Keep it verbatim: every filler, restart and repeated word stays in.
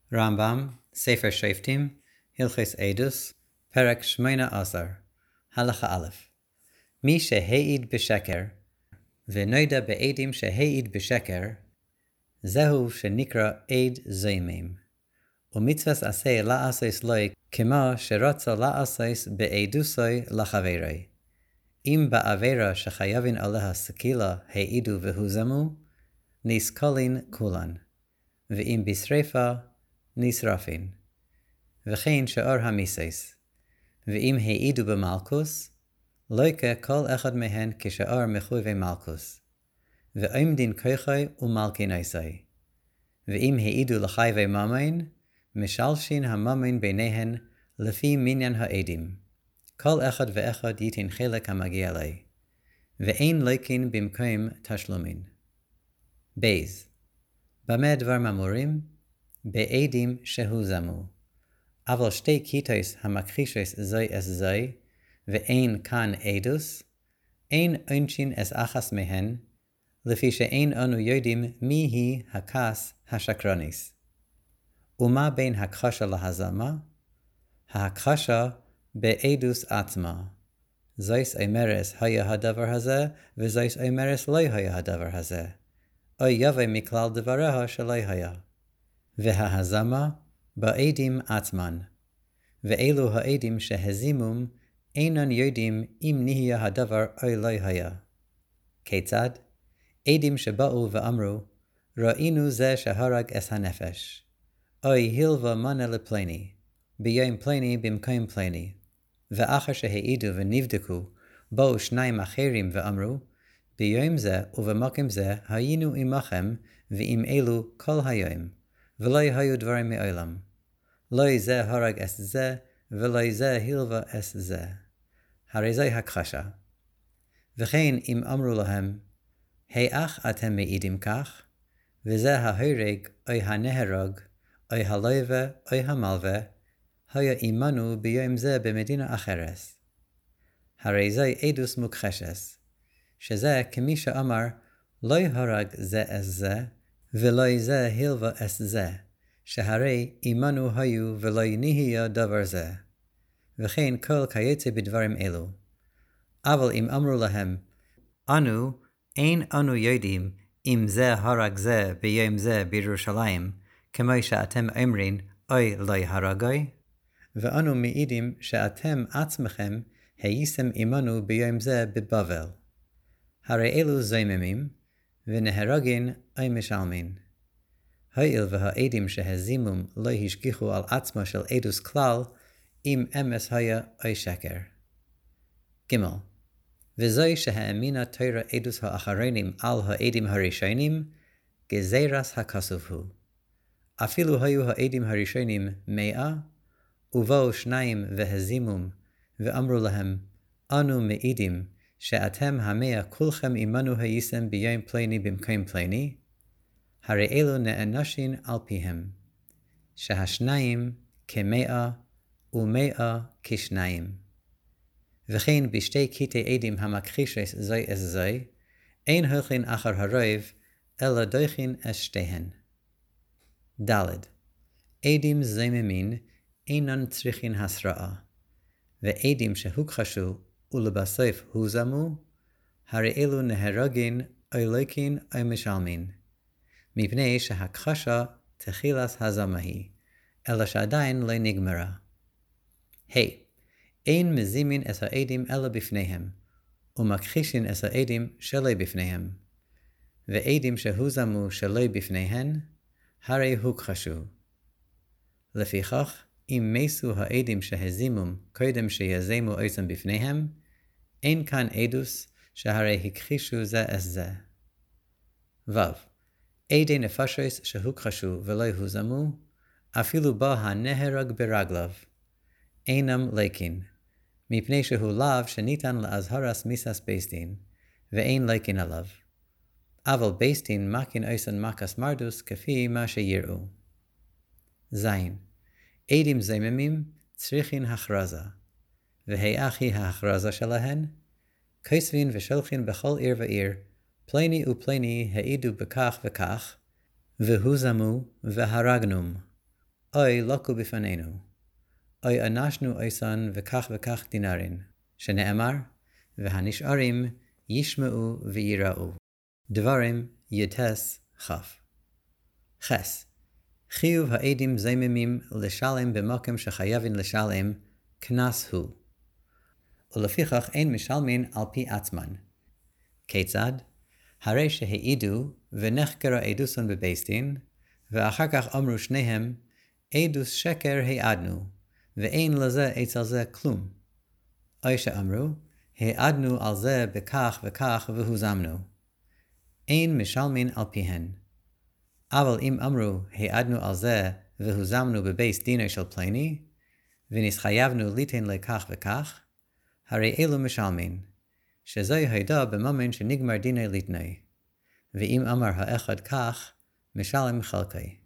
רמב"ם, ספר שופטים, הלכות עדות, פרק שמונה עשר, הלכה א'. מי שהעיד בשקר, ונודע בעדים שהעיד בשקר, זהו שנקרא עד זומם. ומצוות עשה לעשות לו כמו שרצה לעשות בעדותו לחברו. אם בעבירה שחייבים עליה סקילה העידו והוזמו, נסקלין כולן, ואם בשרפה, נשרפין. וכן שאר המיסס. ואם העידו במלכוס, לוקה כל אחד מהן כשאר מחויבי מלכוס. ועומדין כוחי ומלכינוסי. ואם העידו לחייבי ממון, משלשין הממון ביניהן לפי מניין העדים. כל אחד ואחד ייתן חלק המגיע לי. ואין לוקין במקום תשלומין. בייז. במה דבר ממורים? בעדים שהוזמו. אבל שתי כיתות המכחישות זוי אס זוי, ואין כאן עדוס, אין עונשין אס אחס מהן, לפי שאין אנו יודעים מי היא הכס השקרניס. ומה בין הכחשה להזמה? ההכחשה בעדוס עצמה. זויס אומרס היה הדבר הזה, וזויס אומרס לא היה הדבר הזה. או יבוא מכלל דבריה שלא היה. וההזמה בעדים עצמן. ואלו העדים שהזימום אינן יודעים אם נהיה הדבר או לא היה. כיצד? עדים שבאו ואמרו, ראינו זה שהרג אס הנפש. אוי הלווה מנה לפלני, ביום פלני במקום פלני. ואחר שהעידו ונבדקו, באו שניים אחרים ואמרו, ביום זה ובמקום זה היינו עמכם ועם אלו כל היום, ולא היו דברים מעולם. לא זה הרג אס זה, ולא זה הלווה אס זה. הרי זה הכחשה. וכן אם אמרו להם, היאך אתם מעידים כך? וזה ההרג או הנהרג, או הלווה או המלווה, היה עמנו ביום זה במדינה אחרת. הרי זה עדוס מוכחשת, שזה כמי שאמר, לא הרג זה אס זה, ולא זה הלווה אס זה, שהרי עמנו היו ולא נהיה דבר זה. וכן כל כיוצא בדברים אלו. אבל אם אמרו להם, אנו, אין אנו יודעים אם זה הרג זה ביום זה בירושלים, כמו שאתם אומרים, אוי לא הרגוי, ואנו מעידים שאתם עצמכם הייתם עמנו ביום זה בבבל. הרי אלו זוממים, ונהרגין אי משלמין. הואיל והעדים שהזימום לא השגיחו על עצמו של עדוס כלל, אם אמס היה אי שקר. ג' וזוי שהאמינה תורה עדוס האחרונים על העדים הראשונים, גזירס הכסוף הוא. אפילו היו העדים הראשונים מאה, ובאו שניים והזימום, ואמרו להם, אנו מעידים שאתם המאה כולכם עמנו הייתם ביום פלני במקום פלני, הרי אלו נענשין על פיהם, שהשניים כמאה ומאה כשניים. וכן בשתי קטעי עדים המכחישות זוי אס זוי, אין הולכין אחר הרוב, אלא דוחין אס שתיהן. ד' עדים זוממים אינן צריכין הסרעה, ועדים שהוכחשו ולבסוף הוזמו, הרי אלו נהרגין או לוקין או משלמין, מפני שהכחשה תחילת הזמה היא, אלא שעדיין לא נגמרה. היי, אין מזימין את העדים אלא בפניהם, ומכחישין את העדים שלא בפניהם, ועדים שהוזמו שלא בפניהן, הרי הוכחשו. לפיכך, אם מסו העדים שהזימום קודם שיזמו אותם בפניהם, אין כאן עדוס שהרי הכחישו זה אס זה. ו. עדי נפשות שהוכחשו ולא הוזמו, אפילו בא הנהרג ברגליו, אינם לוקין, מפני שהוא לאו שניתן לאזהרס מיסס בייסדין, ואין לוקין עליו. אבל בייסדין מקין אוסן מקס מרדוס כפי מה שיראו. זין. עדים זוממים צריכין הכרזה, והיאך היא ההכרזה שלהן? כוסבין ושולחין בכל עיר ועיר, פלני ופלני העידו בכך וכך, והוזמו והרגנום, אוי לקו בפנינו, אוי אנשנו איסן וכך וכך דינרין, שנאמר, והנשארים ישמעו ויראו. דברים יתס כף. חס. חיוב העדים זממים לשלם במקום שחייבים לשלם, קנס הוא. ולפיכך אין משלמין על פי עצמן. כיצד? הרי שהעידו ונחקרה עדוסון בבית דין, ואחר כך אמרו שניהם, עדוס שקר העדנו, ואין לזה אצל זה כלום. או שאמרו, העדנו על זה בכך וכך והוזמנו. אין משלמין על פיהן. אבל אם אמרו, העדנו על זה והוזמנו בבית דינו של פלוני, ונסחייבנו ליתן לכך וכך, הרי אלו משלמין, שזוהי הידה בממן שנגמר דיני ליתני, ואם אמר האחד כך, משלם חלקי.